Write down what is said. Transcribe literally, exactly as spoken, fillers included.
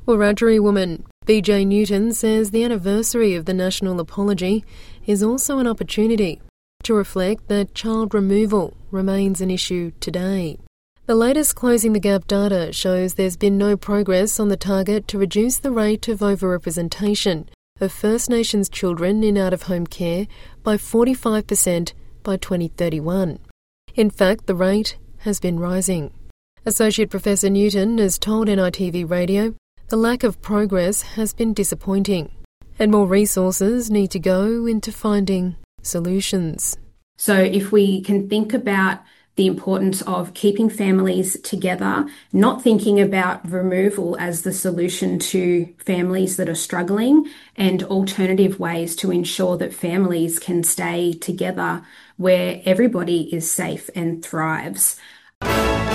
Wiradjuri woman B J Newton says the anniversary of the national apology is also an opportunity to reflect that child removal remains an issue today. The latest Closing the Gap data shows there's been no progress on the target to reduce the rate of overrepresentation of First Nations children in out-of-home care by forty-five percent by twenty thirty-one. In fact, the rate has been rising. Associate Professor Newton has told N I T V Radio the lack of progress has been disappointing, and more resources need to go into finding solutions. So if we can think about the importance of keeping families together, not thinking about removal as the solution to families that are struggling, and alternative ways to ensure that families can stay together where everybody is safe and thrives.